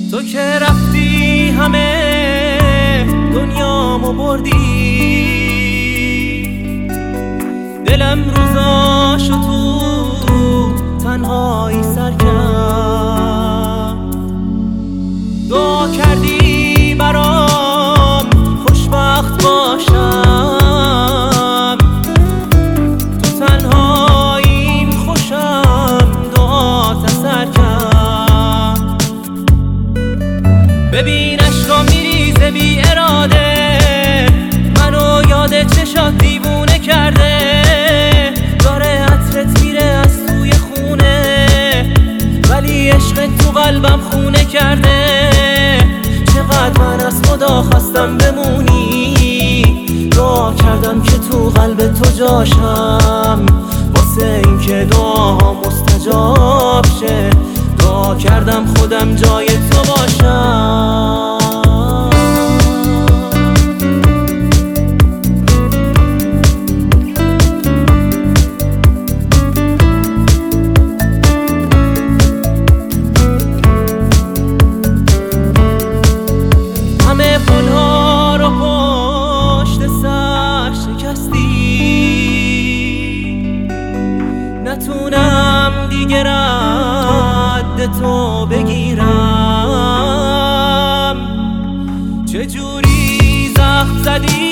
تو که رفتی همه دنیامو بردی، دلم روزاشو تو تنهایی سر کرد. دعا کردی برام خوشبخت باشم، تو تنهاییم خوشم دعات اثر کرد. ببین عشقا میریزه بی اراده، منو یاد چشات دیوونه کرده. داره عطرت میره از توی خونه، ولی عشقت تو قلبم خونه کرده. چقدر من از خدا خواستم بمونی، دعا کردم که تو قلب تو جاشم، واسه این که دعا مستجاب شه. دعا کردم خودم جای تو باشم. همه پل‌ها رو پشت سر شکستی، نتونم دیگه رد تو بگیرم. چجوری زخم زدی